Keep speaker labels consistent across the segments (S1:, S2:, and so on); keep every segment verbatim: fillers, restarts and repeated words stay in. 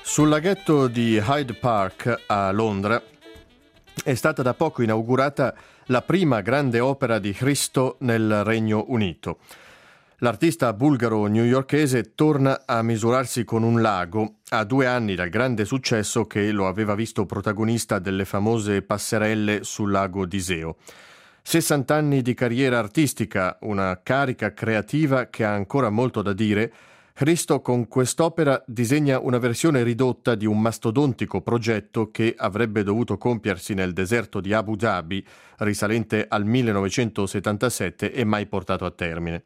S1: Sul laghetto di Hyde Park a Londra è stata da poco inaugurata la prima grande opera di Christo nel Regno Unito. L'artista bulgaro-newyorkese torna a misurarsi con un lago a due anni dal grande successo che lo aveva visto protagonista delle famose passerelle sul lago d'Iseo. sessanta anni di carriera artistica, una carica creativa che ha ancora molto da dire. Christo con quest'opera disegna una versione ridotta di un mastodontico progetto che avrebbe dovuto compiersi nel deserto di Abu Dhabi, risalente al millenovecentosettantasette e mai portato a termine.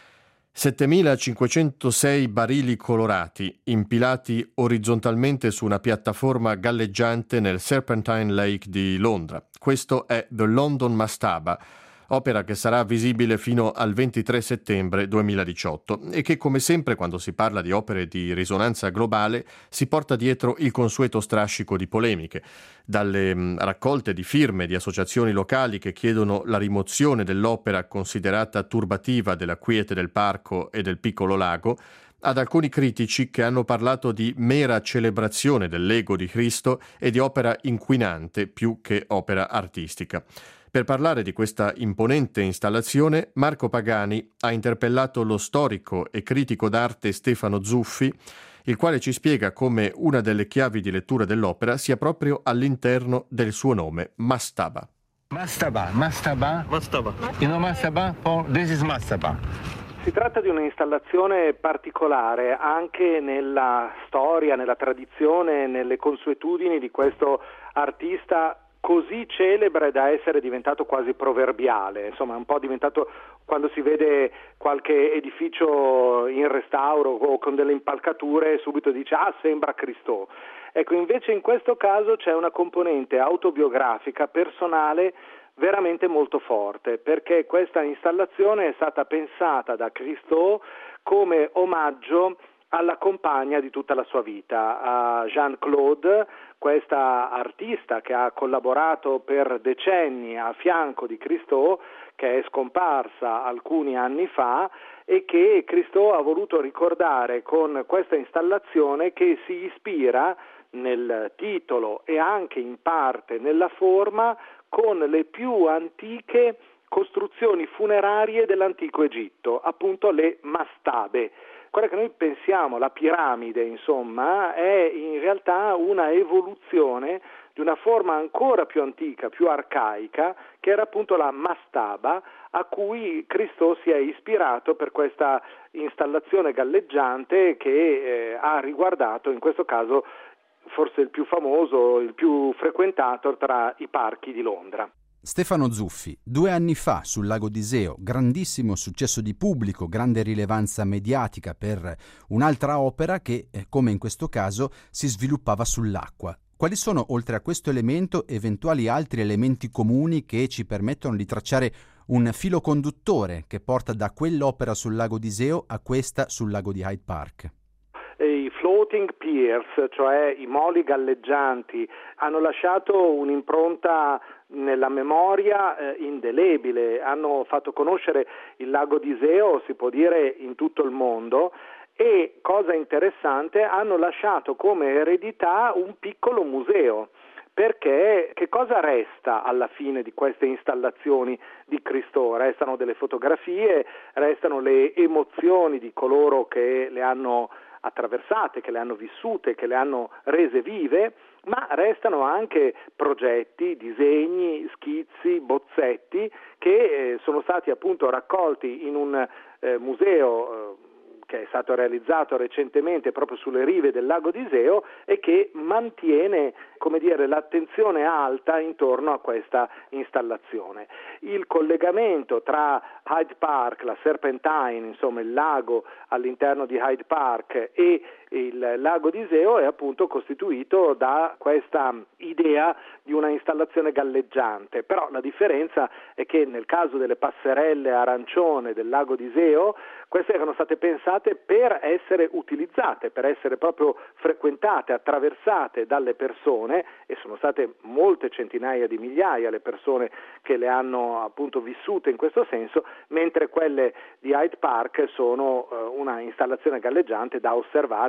S1: settemilacinquecentosei barili colorati, impilati orizzontalmente su una piattaforma galleggiante nel Serpentine Lake di Londra. Questo è The London Mastaba, opera che sarà visibile fino al ventitré settembre duemiladiciotto e che, come sempre quando si parla di opere di risonanza globale, si porta dietro il consueto strascico di polemiche, dalle mh, raccolte di firme di associazioni locali che chiedono la rimozione dell'opera considerata turbativa della quiete del parco e del piccolo lago, ad alcuni critici che hanno parlato di mera celebrazione dell'ego di Cristo e di opera inquinante più che opera artistica. Per parlare di questa imponente installazione, Marco Pagani ha interpellato lo storico e critico d'arte Stefano Zuffi, il quale ci spiega come una delle chiavi di lettura dell'opera sia proprio all'interno del suo nome, Mastaba.
S2: Mastaba, Mastaba,
S3: Mastaba.
S2: You know Mastaba? For, this is Mastaba.
S4: Si tratta di un'installazione particolare anche nella storia, nella tradizione, nelle consuetudini di questo artista così celebre da essere diventato quasi proverbiale, insomma è un po' diventato, quando si vede qualche edificio in restauro o con delle impalcature subito dice ah sembra Cristo. Ecco, invece in questo caso c'è una componente autobiografica, personale, veramente molto forte, perché questa installazione è stata pensata da Christo come omaggio alla compagna di tutta la sua vita, a Jeanne-Claude, questa artista che ha collaborato per decenni a fianco di Christo, che è scomparsa alcuni anni fa e che Christo ha voluto ricordare con questa installazione che si ispira nel titolo e anche in parte nella forma con le più antiche costruzioni funerarie dell'antico Egitto, appunto le mastabe. Quella che noi pensiamo, la piramide, insomma, è in realtà una evoluzione di una forma ancora più antica, più arcaica, che era appunto la mastaba, a cui Christo si è ispirato per questa installazione galleggiante che eh, ha riguardato, in questo caso, forse il più famoso, il più frequentato tra i parchi di Londra.
S5: Stefano Zuffi, due anni fa sul lago d'Iseo, grandissimo successo di pubblico, grande rilevanza mediatica per un'altra opera che, come in questo caso, si sviluppava sull'acqua. Quali sono, oltre a questo elemento, eventuali altri elementi comuni che ci permettono di tracciare un filo conduttore che porta da quell'opera sul lago d'Iseo a questa sul lago di Hyde Park?
S4: I floating piers, cioè i moli galleggianti, hanno lasciato un'impronta nella memoria eh, indelebile, hanno fatto conoscere il lago d'Iseo, si può dire, in tutto il mondo e, cosa interessante, hanno lasciato come eredità un piccolo museo. Perché che cosa resta alla fine di queste installazioni di Christo? Restano delle fotografie, restano le emozioni di coloro che le hanno attraversate, che le hanno vissute, che le hanno rese vive, ma restano anche progetti, disegni, schizzi, bozzetti che eh, sono stati appunto raccolti in un eh, museo eh, che è stato realizzato recentemente proprio sulle rive del lago d'Iseo e che mantiene, come dire, l'attenzione alta intorno a questa installazione. Il collegamento tra Hyde Park, la Serpentine, insomma il lago all'interno di Hyde Park e il lago d'Iseo è appunto costituito da questa idea di una installazione galleggiante, però la differenza è che nel caso delle passerelle arancione del lago d'Iseo queste erano state pensate per essere utilizzate, per essere proprio frequentate, attraversate dalle persone e sono state molte centinaia di migliaia le persone che le hanno appunto vissute in questo senso, mentre quelle di Hyde Park sono eh, una installazione galleggiante da osservare,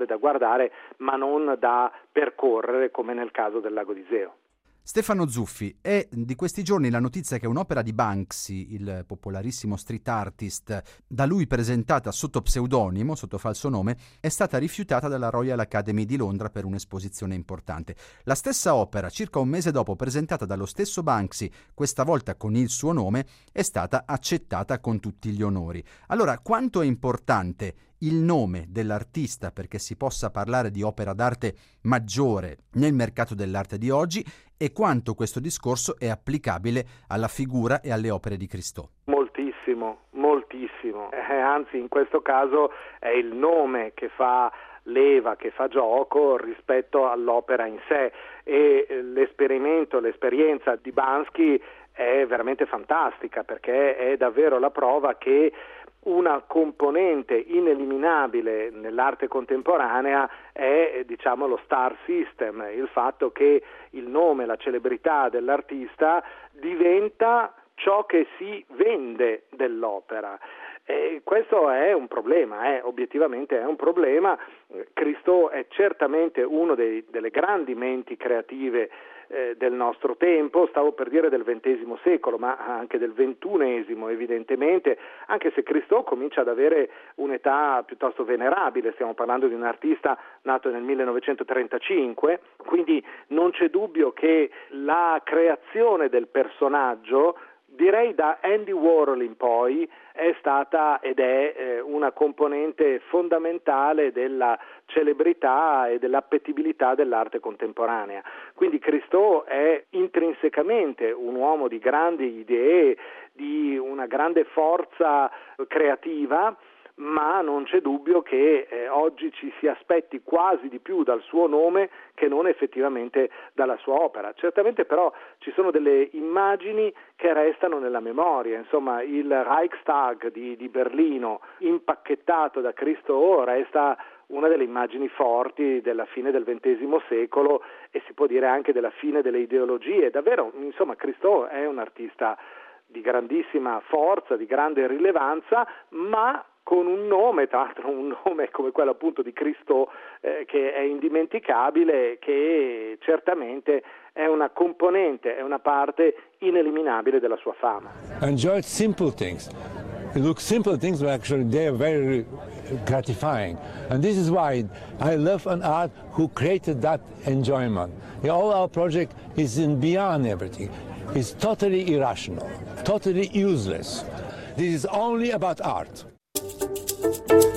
S4: da guardare ma non da percorrere come nel caso del Lago d'Iseo.
S5: Stefano Zuffi, è di questi giorni la notizia che un'opera di Banksy, il popolarissimo street artist, da lui presentata sotto pseudonimo, sotto falso nome, è stata rifiutata dalla Royal Academy di Londra per un'esposizione importante. La stessa opera, circa un mese dopo, presentata dallo stesso Banksy, questa volta con il suo nome, è stata accettata con tutti gli onori. Allora, quanto è importante il nome dell'artista perché si possa parlare di opera d'arte maggiore nel mercato dell'arte di oggi, e quanto questo discorso è applicabile alla figura e alle opere di Christo?
S4: Moltissimo, moltissimo. Eh, anzi, in questo caso è il nome che fa leva, che fa gioco rispetto all'opera in sé, e l'esperimento, l'esperienza di Banksy è veramente fantastica, perché è davvero la prova che una componente ineliminabile nell'arte contemporanea è, diciamo, lo star system, il fatto che il nome, la celebrità dell'artista diventa ciò che si vende dell'opera. E questo è un problema, eh, obiettivamente è un problema. Christo è certamente uno dei, delle grandi menti creative eh, del nostro tempo, stavo per dire del ventesimo secolo, ma anche del ventunesimo evidentemente, anche se Christo comincia ad avere un'età piuttosto venerabile, stiamo parlando di un artista nato nel millenovecentotrentacinque, quindi non c'è dubbio che la creazione del personaggio, direi da Andy Warhol in poi, è stata ed è eh, una componente fondamentale della celebrità e dell'appetibilità dell'arte contemporanea. Quindi Christo è intrinsecamente un uomo di grandi idee, di una grande forza creativa, ma non c'è dubbio che eh, oggi ci si aspetti quasi di più dal suo nome che non effettivamente dalla sua opera. Certamente però ci sono delle immagini che restano nella memoria, insomma il Reichstag di, di Berlino impacchettato da Christo resta una delle immagini forti della fine del ventesimo secolo, e si può dire anche della fine delle ideologie. Davvero, insomma, Christo è un artista di grandissima forza, di grande rilevanza, ma con un nome, tra l'altro un nome come quello appunto di Christo, eh, che è indimenticabile, che certamente è una componente, è una parte ineliminabile della sua fama.
S2: Enjoy simple things. It looks simple things, but actually they are very gratifying. And this is why I love an art who created that enjoyment. All our project is in beyond everything. It's totally irrational, totally useless. This is only about art.